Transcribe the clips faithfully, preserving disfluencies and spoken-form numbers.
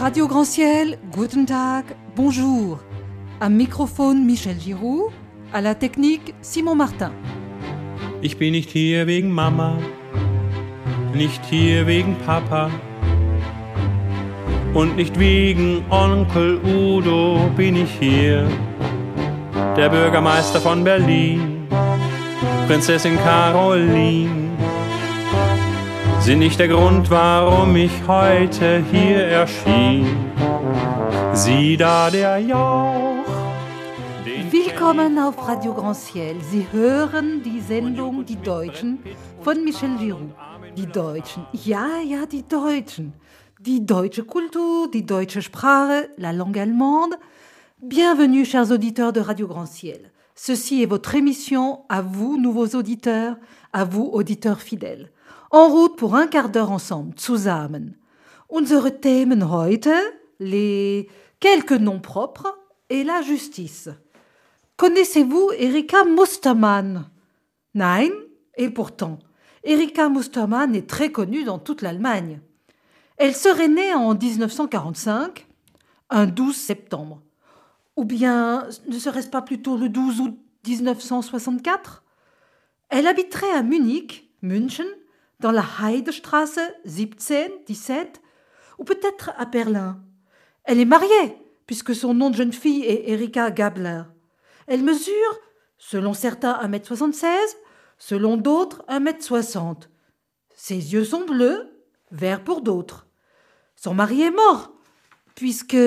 Radio Grand Ciel, guten Tag, bonjour. Am Mikrofon Michel Giroux, à la technique Simon Martin. Ich bin nicht hier wegen Mama, nicht hier wegen Papa und nicht wegen Onkel Udo bin ich hier. Der Bürgermeister von Berlin, Prinzessin Caroline, sind nicht der Grund, warum ich heute hier erschien. Sieh da der Jauch. Willkommen auf Radio Grand Ciel. Sie hören die Sendung Die Deutschen von Michel Giroux. Die Deutschen, ja, ja, die Deutschen. Die deutsche Kultur, die deutsche Sprache, la langue allemande. Bienvenue, chers auditeurs de Radio Grand Ciel. Ceci est votre émission, à vous, nouveaux auditeurs, à vous, auditeurs fidèles. En route pour un quart d'heure ensemble, zusammen. Unsere Themen heute, les quelques noms propres et la justice. Connaissez-vous Erika Mustermann? Nein, et pourtant, Erika Mustermann est très connue dans toute l'Allemagne. Elle serait née en dix-neuf cent quarante-cinq, un douze septembre. Ou bien, ne serait-ce pas plutôt le douze août dix-neuf cent soixante-quatre? Elle habiterait à Munich, München, dans la Heidestraße dix-sept, dix-sept, ou peut-être à Berlin. Elle est mariée, puisque son nom de jeune fille est Erika Gabler. Elle mesure, selon certains, un mètre soixante-seize, selon d'autres, un mètre soixante. Ses yeux sont bleus, verts pour d'autres. Son mari est mort, puisque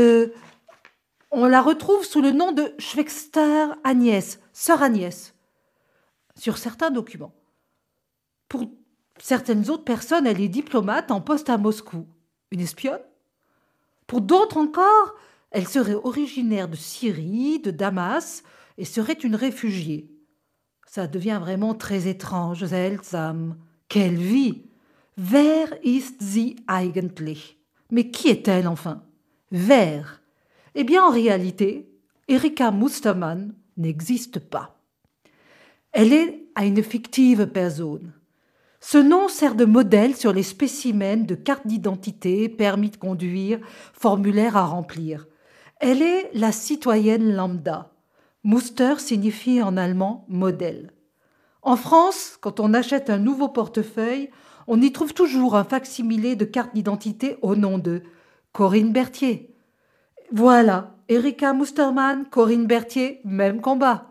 on la retrouve sous le nom de Schwester Agnès, sœur Agnès, sur certains documents. Pour certaines autres personnes, elle est diplomate en poste à Moscou. Une espionne? Pour d'autres encore, elle serait originaire de Syrie, de Damas, et serait une réfugiée. Ça devient vraiment très étrange, seltsam. Quelle vie! Wer ist sie eigentlich? Mais qui est-elle enfin? Wer? Eh bien, en réalité, Erika Mustermann n'existe pas. Elle est à une fictive personne. Ce nom sert de modèle sur les spécimens de cartes d'identité, permis de conduire, formulaires à remplir. Elle est la citoyenne lambda. Muster signifie en allemand modèle. En France, quand on achète un nouveau portefeuille, on y trouve toujours un fac-similé de carte d'identité au nom de Corinne Berthier. Voilà, Erika Mustermann, Corinne Berthier, même combat.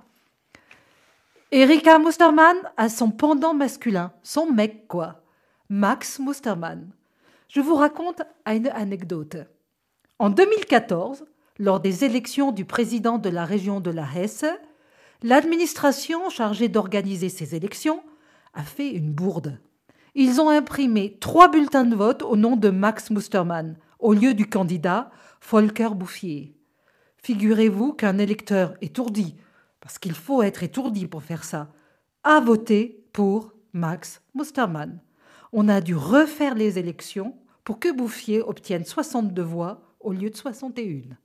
Erika Mustermann a son pendant masculin, son mec quoi, Max Mustermann. Je vous raconte une anecdote. En deux mille quatorze, lors des élections du président de la région de la Hesse, l'administration chargée d'organiser ces élections a fait une bourde. Ils ont imprimé trois bulletins de vote au nom de Max Mustermann, au lieu du candidat Volker Bouffier. Figurez-vous qu'un électeur étourdi, parce qu'il faut être étourdi pour faire ça, a voté pour Max Mustermann. On a dû refaire les élections pour que Bouffier obtienne soixante-deux voix au lieu de soixante et un.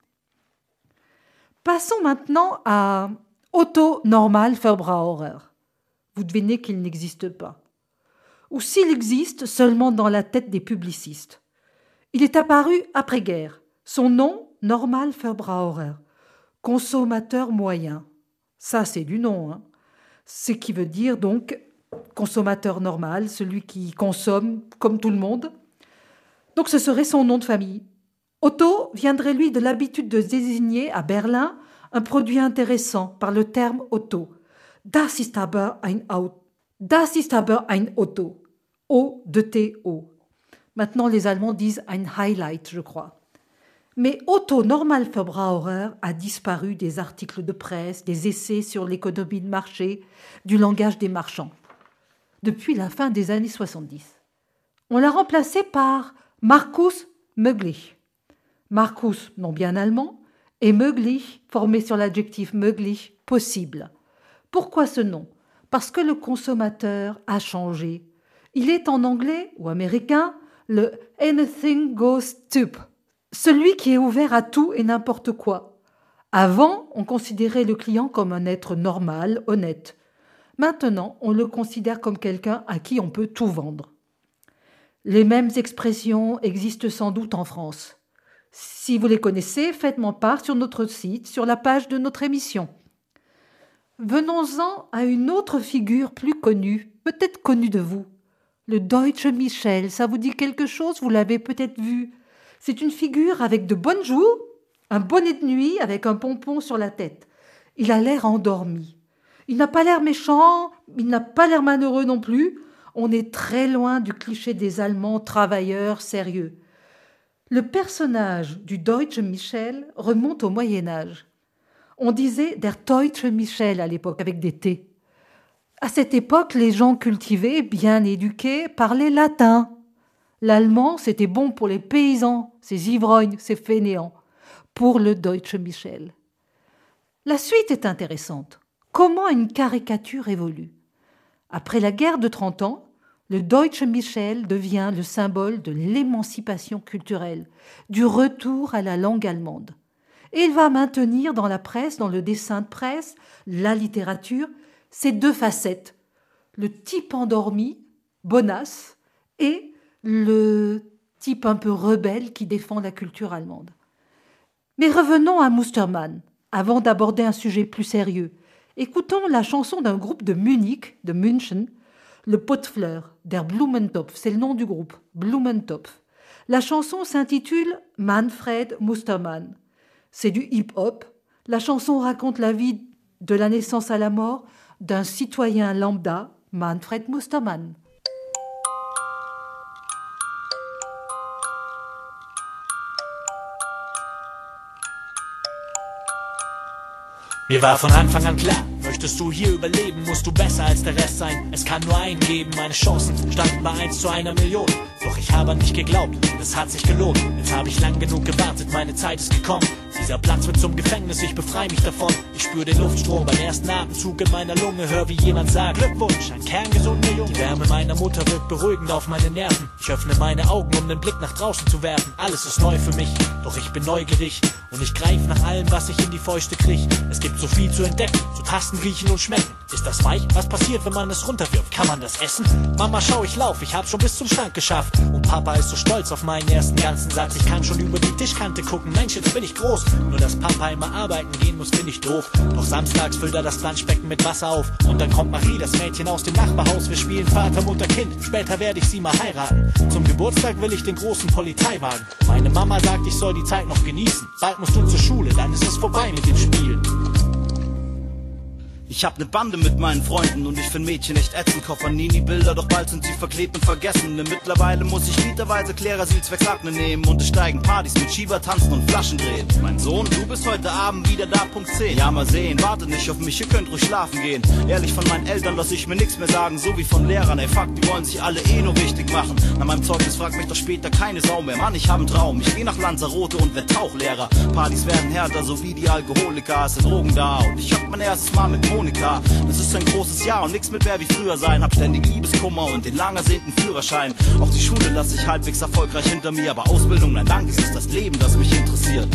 Passons maintenant à Otto Normalverbraucher. Vous devinez qu'il n'existe pas. Ou s'il existe, seulement dans la tête des publicistes. Il est apparu après-guerre. Son nom, Normalverbraucher, consommateur moyen. Ça, c'est du nom. Hein. Ce qui veut dire donc consommateur normal, celui qui consomme comme tout le monde. Donc ce serait son nom de famille. Otto viendrait, lui, de l'habitude de désigner à Berlin un produit intéressant par le terme Otto. Das ist aber ein Auto. Das ist aber ein Otto. O de T O. Maintenant, les Allemands disent ein Highlight, je crois. Mais Otto Normalverbraucher a disparu des articles de presse, des essais sur l'économie de marché, du langage des marchands, depuis la fin des années soixante-dix. On l'a remplacé par Markus Möglich. Markus, nom bien allemand, et Möglich, formé sur l'adjectif möglich, possible. Pourquoi ce nom? Parce que le consommateur a changé. Il est en anglais ou américain le anything goes type. Celui qui est ouvert à tout et n'importe quoi. Avant, on considérait le client comme un être normal, honnête. Maintenant, on le considère comme quelqu'un à qui on peut tout vendre. Les mêmes expressions existent sans doute en France. Si vous les connaissez, faites-moi part sur notre site, sur la page de notre émission. Venons-en à une autre figure plus connue, peut-être connue de vous. Le Deutsche Michel, ça vous dit quelque chose? Vous l'avez peut-être vu. C'est une figure avec de bonnes joues, un bonnet de nuit avec un pompon sur la tête. Il a l'air endormi. Il n'a pas l'air méchant, il n'a pas l'air malheureux non plus. On est très loin du cliché des Allemands travailleurs sérieux. Le personnage du Deutsche Michel remonte au Moyen-Âge. On disait der Deutsche Michel à l'époque, avec des T. À cette époque, les gens cultivés, bien éduqués, parlaient latin. L'allemand, c'était bon pour les paysans, ces ivrognes, ces fainéants, pour le Deutsche Michel. La suite est intéressante. Comment une caricature évolue? Après la guerre de trente ans, le Deutsche Michel devient le symbole de l'émancipation culturelle, du retour à la langue allemande. Et il va maintenir dans la presse, dans le dessin de presse, la littérature, ces deux facettes. Le type endormi, bonasse, et le type un peu rebelle qui défend la culture allemande. Mais revenons à Mustermann, avant d'aborder un sujet plus sérieux. Écoutons la chanson d'un groupe de Munich, de München, le Pot-Fleur, der Blumentopf, c'est le nom du groupe, Blumentopf. La chanson s'intitule Manfred Mustermann. C'est du hip-hop. La chanson raconte la vie de la naissance à la mort d'un citoyen lambda, Manfred Mustermann. Mir war von Anfang an klar, möchtest du hier überleben, musst du besser als der Rest sein. Es kann nur einen geben, meine Chancen standen bei eins zu einer Million. Doch ich habe an mich geglaubt und es hat sich gelohnt. Jetzt habe ich lang genug gewartet, meine Zeit ist gekommen. Dieser Platz wird zum Gefängnis, ich befreie mich davon. Ich spüre den Luftstrom beim ersten Atemzug in meiner Lunge. Hör, wie jemand sagt, Glückwunsch, ein kerngesunder Junge. Die Wärme meiner Mutter wirkt beruhigend auf meine Nerven. Ich öffne meine Augen, um den Blick nach draußen zu werfen. Alles ist neu für mich, doch ich bin neugierig. Und ich greife nach allem, was ich in die Fäuste krieg. Es gibt so viel zu entdecken, zu tasten, riechen und schmecken. Ist das weich? Was passiert, wenn man es runterwirft? Kann man das essen? Mama, schau, ich lauf, ich hab schon bis zum Schrank geschafft. Und Papa ist so stolz auf meinen ersten ganzen Satz. Ich kann schon über die Tischkante gucken, Mensch, jetzt bin ich groß. Nur dass Papa immer arbeiten gehen muss, find ich doof. Doch samstags füllt er das Planschbecken mit Wasser auf. Und dann kommt Marie, das Mädchen aus dem Nachbarhaus. Wir spielen Vater, Mutter, Kind. Später werde ich sie mal heiraten. Zum Geburtstag will ich den großen Polizeiwagen. Meine Mama sagt, ich soll die Zeit noch genießen. Bald musst du zur Schule, dann ist es vorbei mit dem Spielen. Ich hab ne Bande mit meinen Freunden und ich find Mädchen echt ätzend. Kauf an Nini Bilder, doch bald sind sie verklebt und vergessen. Denn mittlerweile muss ich literweise Klerasil zwecks Akne nehmen. Und es steigen Partys mit Schieber, tanzen und Flaschen drehen. Mein Sohn, du bist heute Abend wieder da, Punkt zehn. Ja, mal sehen, wartet nicht auf mich, ihr könnt ruhig schlafen gehen. Ehrlich, von meinen Eltern lass ich mir nix mehr sagen, so wie von Lehrern. Ey, fuck, die wollen sich alle eh nur wichtig machen. Nach meinem Zeugnis fragt mich doch später keine Sau mehr. Mann, ich hab einen Traum, ich geh nach Lanzarote und werd Tauchlehrer. Partys werden härter, so wie die Alkoholiker. Es sind Drogen da und ich hab mein erstes Mal mit Monika. Das ist ein großes Jahr und nix mit wer wie früher sein. Hab ständig Liebeskummer und den lang ersehnten Führerschein. Auch die Schule lass ich halbwegs erfolgreich hinter mir. Aber Ausbildung, nein danke, es ist das Leben, das mich interessiert.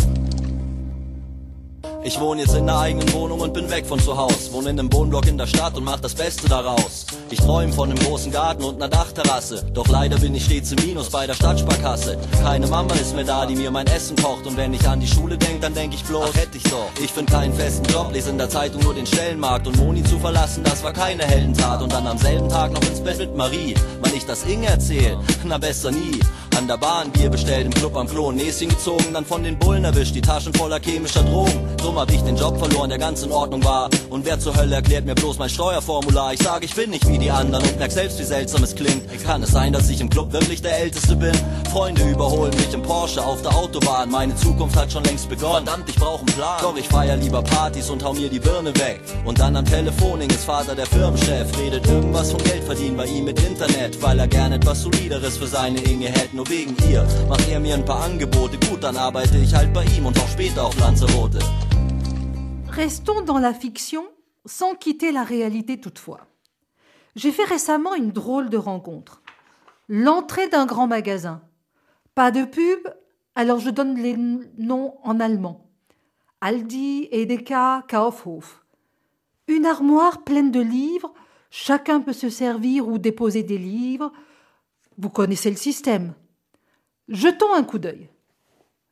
Ich wohne jetzt in einer eigenen Wohnung und bin weg von zu Haus. Wohne in einem Wohnblock in der Stadt und mach das Beste daraus. Ich träum von einem großen Garten und einer Dachterrasse. Doch leider bin ich stets im Minus bei der Stadtsparkasse. Keine Mama ist mehr da, die mir mein Essen kocht. Und wenn ich an die Schule denk, dann denk ich bloß, ach, hätte ich doch. Ich find keinen festen Job, lese in der Zeitung nur den Stellenmarkt. Und Moni zu verlassen, das war keine Heldentat. Und dann am selben Tag noch ins Bett mit Marie. Wann ich das Inge erzähl, na besser nie. An der Bahn Bier bestellt, im Club am Klo ein Näschen gezogen, dann von den Bullen erwischt, die Taschen voller chemischer Drogen. Drum hab ich den Job verloren, der ganz in Ordnung war. Und wer zur Hölle erklärt mir bloß mein Steuerformular? Ich sag, ich bin nicht wie die anderen und merk selbst, wie seltsam es klingt. Kann es sein, dass ich im Club wirklich der Älteste bin? Freunde überholen mich im Porsche auf der Autobahn. Meine Zukunft hat schon längst begonnen. Verdammt, ich brauch einen Plan. Doch ich feier lieber Partys und hau mir die Birne weg. Und dann am Telefoning ist Vater der Firmenchef. Redet irgendwas vom Geld verdienen bei ihm mit Internet, weil er gern etwas Solideres für seine Inge hätte. Nur wegen ihr macht er mir ein paar Angebote. Gut, dann arbeite ich halt bei ihm und auch später auf Lanzarote. Restons dans la fiction, sans quitter la réalité toutefois. J'ai fait récemment une drôle de rencontre. L'entrée d'un grand magasin. Pas de pub, alors je donne les noms en allemand. Aldi, Edeka, Kaufhof. Une armoire pleine de livres, chacun peut se servir ou déposer des livres. Vous connaissez le système. Jetons un coup d'œil.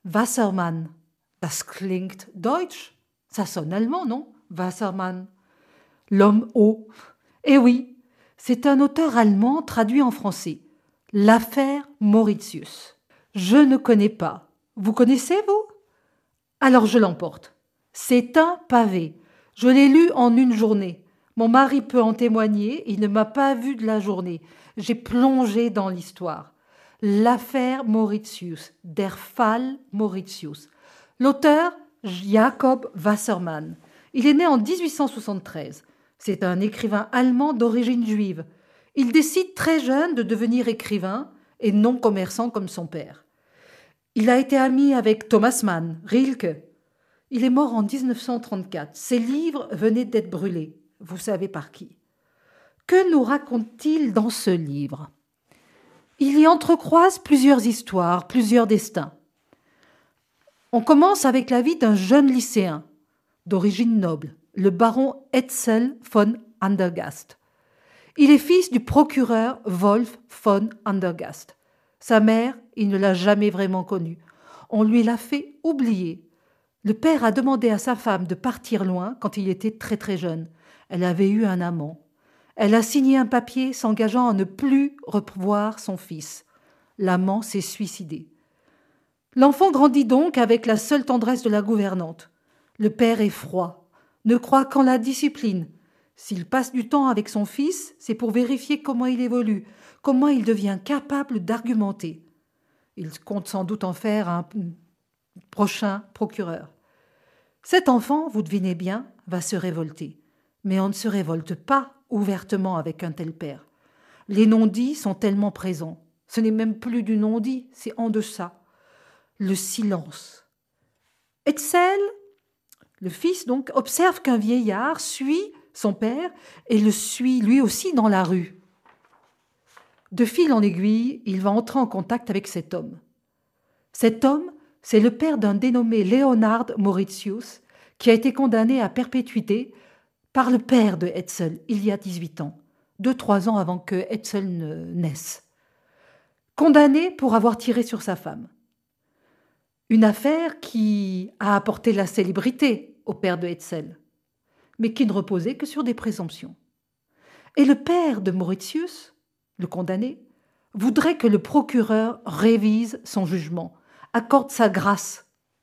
Wassermann. Das klingt deutsch. Ça sonne allemand, non? Wassermann. L'homme eau. Eh oui, c'est un auteur allemand traduit en français. L'affaire Mauritius. Je ne connais pas. Vous connaissez, vous? Alors je l'emporte. C'est un pavé. Je l'ai lu en une journée. Mon mari peut en témoigner, il ne m'a pas vu de la journée. J'ai plongé dans l'histoire. L'affaire Mauritius, der Fall Mauritius. L'auteur, Jacob Wassermann. Il est né en dix-huit cent soixante-treize. C'est un écrivain allemand d'origine juive. Il décide très jeune de devenir écrivain et non commerçant comme son père. Il a été ami avec Thomas Mann, Rilke. Il est mort en dix-neuf cent trente-quatre. Ses livres venaient d'être brûlés. Vous savez par qui. Que nous raconte-t-il dans ce livre? Il y entrecroise plusieurs histoires, plusieurs destins. On commence avec la vie d'un jeune lycéen, d'origine noble, le baron Etzel von Andergast. Il est fils du procureur Wolf von Andergast. Sa mère, il ne l'a jamais vraiment connue. On lui l'a fait oublier. Le père a demandé à sa femme de partir loin quand il était très très jeune. Elle avait eu un amant. Elle a signé un papier s'engageant à ne plus revoir son fils. L'amant s'est suicidé. L'enfant grandit donc avec la seule tendresse de la gouvernante. Le père est froid, ne croit qu'en la discipline. S'il passe du temps avec son fils, c'est pour vérifier comment il évolue, comment il devient capable d'argumenter. Il compte sans doute en faire un prochain procureur. Cet enfant, vous devinez bien, va se révolter. Mais on ne se révolte pas ouvertement avec un tel père. Les non-dits sont tellement présents. Ce n'est même plus du non-dit, c'est en deçà. Le silence. Etzel, le fils donc, observe qu'un vieillard suit son père et le suit lui aussi dans la rue. De fil en aiguille, il va entrer en contact avec cet homme. Cet homme, c'est le père d'un dénommé Leonhard Mauritius, qui a été condamné à perpétuité par le père de Etzel, il y a dix-huit ans, deux, trois ans avant que Etzel ne naisse. Condamné pour avoir tiré sur sa femme. Une affaire qui a apporté la célébrité au père de Etzel, mais qui ne reposait que sur des présomptions. Et le père de Mauritius, le condamné, voudrait que le procureur révise son jugement, accorde sa grâce.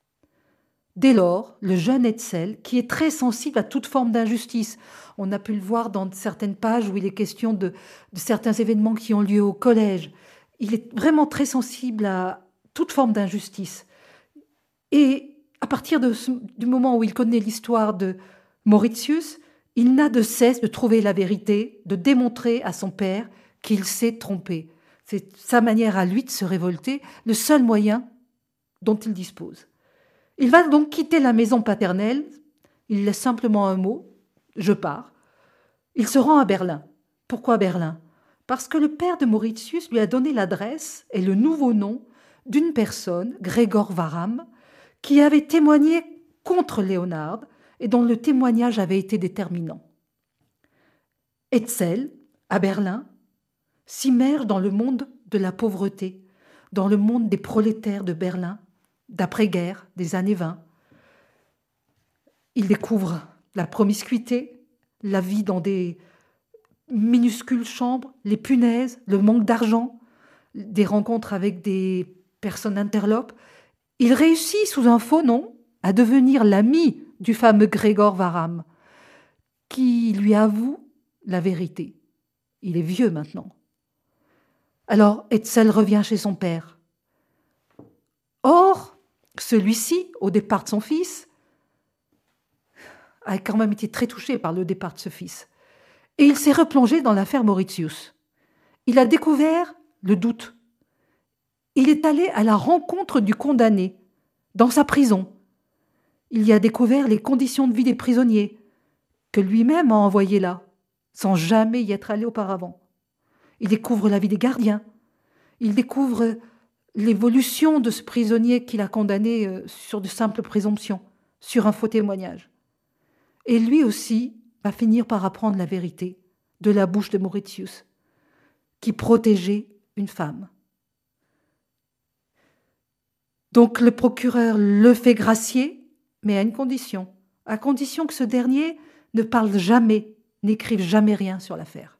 Dès lors, le jeune Etzel, qui est très sensible à toute forme d'injustice, on a pu le voir dans certaines pages où il est question de, de certains événements qui ont lieu au collège, il est vraiment très sensible à toute forme d'injustice. Et à partir de ce, du moment où il connaît l'histoire de Mauritius, il n'a de cesse de trouver la vérité, de démontrer à son père qu'il s'est trompé. C'est sa manière à lui de se révolter, le seul moyen dont il dispose. Il va donc quitter la maison paternelle, il laisse simplement un mot, « je pars ». Il se rend à Berlin. Pourquoi Berlin? Parce que le père de Mauritius lui a donné l'adresse et le nouveau nom d'une personne, Gregor Waram, qui avait témoigné contre Leonhard et dont le témoignage avait été déterminant. Etzel, à Berlin, s'immerge dans le monde de la pauvreté, dans le monde des prolétaires de Berlin, d'après-guerre, des années vingt. Il découvre la promiscuité, la vie dans des minuscules chambres, les punaises, le manque d'argent, des rencontres avec des personnes interlopes. Il réussit, sous un faux nom, à devenir l'ami du fameux Gregor Waram, qui lui avoue la vérité. Il est vieux maintenant. Alors Etzel revient chez son père. Or, celui-ci, au départ de son fils, a quand même été très touché par le départ de ce fils. Et il s'est replongé dans l'affaire Mauritius. Il a découvert le doute. Il est allé à la rencontre du condamné, dans sa prison. Il y a découvert les conditions de vie des prisonniers, que lui-même a envoyés là, sans jamais y être allé auparavant. Il découvre la vie des gardiens. Il découvre l'évolution de ce prisonnier qu'il a condamné sur de simples présomptions, sur un faux témoignage. Et lui aussi va finir par apprendre la vérité de la bouche de Mauritius, qui protégeait une femme. Donc le procureur le fait gracier, mais à une condition, à condition que ce dernier ne parle jamais, n'écrive jamais rien sur l'affaire.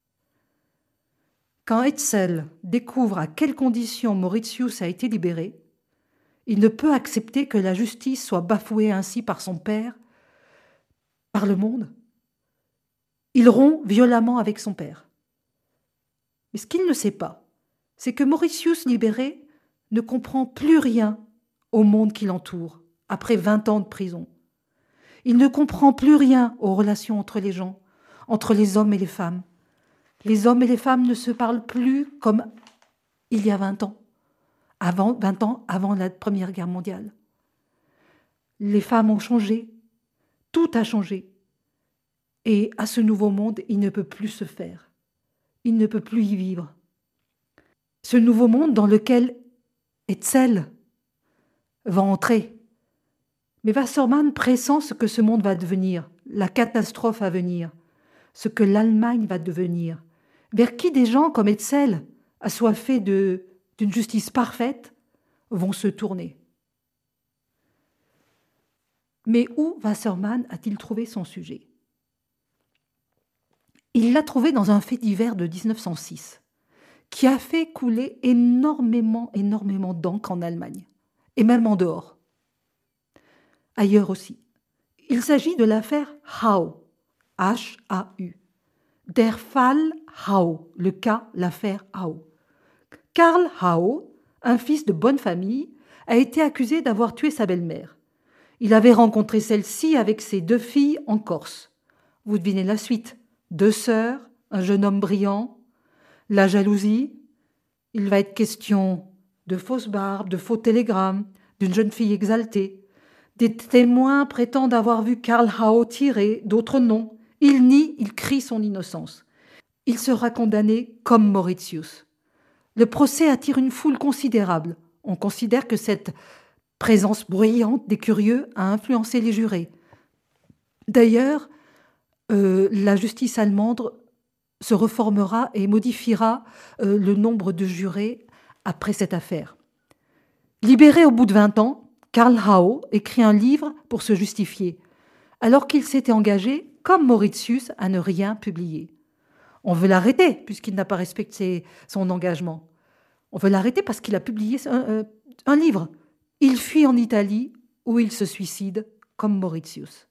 Quand Hetzel découvre à quelles conditions Mauritius a été libéré, il ne peut accepter que la justice soit bafouée ainsi par son père, par le monde. Il rompt violemment avec son père. Mais ce qu'il ne sait pas, c'est que Mauritius libéré ne comprend plus rien au monde qui l'entoure, après vingt ans de prison. Il ne comprend plus rien aux relations entre les gens, entre les hommes et les femmes. Les hommes et les femmes ne se parlent plus comme il y a vingt ans, avant, vingt ans avant la Première Guerre mondiale. Les femmes ont changé, tout a changé. Et à ce nouveau monde, il ne peut plus se faire. Il ne peut plus y vivre. Ce nouveau monde dans lequel Hetzel va entrer. Mais Wassermann pressent ce que ce monde va devenir, la catastrophe à venir, ce que l'Allemagne va devenir, vers qui des gens comme Hetzel, assoiffés de, d'une justice parfaite, vont se tourner. Mais où Wassermann a-t-il trouvé son sujet ? Il l'a trouvé dans un fait divers de dix-neuf cent six, qui a fait couler énormément, énormément d'encre en Allemagne, et même en dehors. Ailleurs aussi. Il s'agit de l'affaire Hau, H A U. Der Fall Hau, le cas, l'affaire Hau. Karl Hau, un fils de bonne famille, a été accusé d'avoir tué sa belle-mère. Il avait rencontré celle-ci avec ses deux filles en Corse. Vous devinez la suite. Deux sœurs, un jeune homme brillant, la jalousie. Il va être question de fausses barbes, de faux télégrammes, d'une jeune fille exaltée. Des témoins prétendent avoir vu Karl Hau tirer, d'autres non. Il nie, il crie son innocence. Il sera condamné comme Mauritius. Le procès attire une foule considérable. On considère que cette présence bruyante des curieux a influencé les jurés. D'ailleurs, euh, la justice allemande se reformera et modifiera euh, le nombre de jurés après cette affaire. Libéré au bout de vingt ans, Karl Hau écrit un livre pour se justifier, alors qu'il s'était engagé, comme Mauritius, à ne rien publier. On veut l'arrêter, puisqu'il n'a pas respecté son engagement. On veut l'arrêter parce qu'il a publié un, euh, un livre. Il fuit en Italie, où il se suicide, comme Mauritius.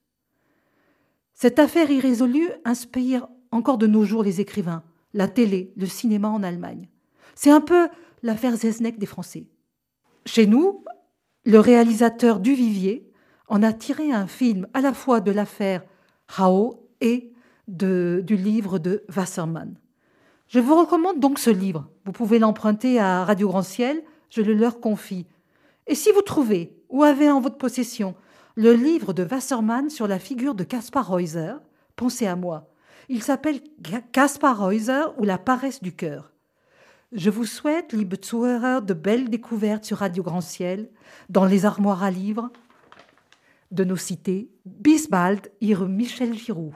Cette affaire irrésolue inspire encore de nos jours les écrivains, la télé, le cinéma en Allemagne. C'est un peu l'affaire Zesnek des Français. Chez nous, le réalisateur Duvivier en a tiré un film à la fois de l'affaire Hau et de, du livre de Wassermann. Je vous recommande donc ce livre. Vous pouvez l'emprunter à Radio Grand Ciel, je le leur confie. Et si vous trouvez ou avez en votre possession le livre de Wassermann sur la figure de Kaspar Heuser, pensez à moi. Il s'appelle Kaspar Heuser ou la paresse du cœur. Je vous souhaite, liebe Zuhörer, de belles découvertes sur Radio Grand Ciel, dans les armoires à livres de nos cités. Bis bald, Ihre Michel Giroux.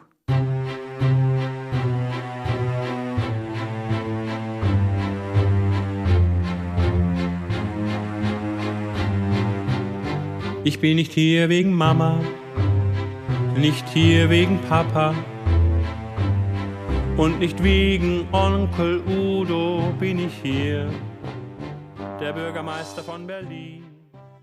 Ich bin nicht hier wegen Mama, nicht hier wegen Papa und nicht wegen Onkel Udo bin ich hier, der Bürgermeister von Berlin.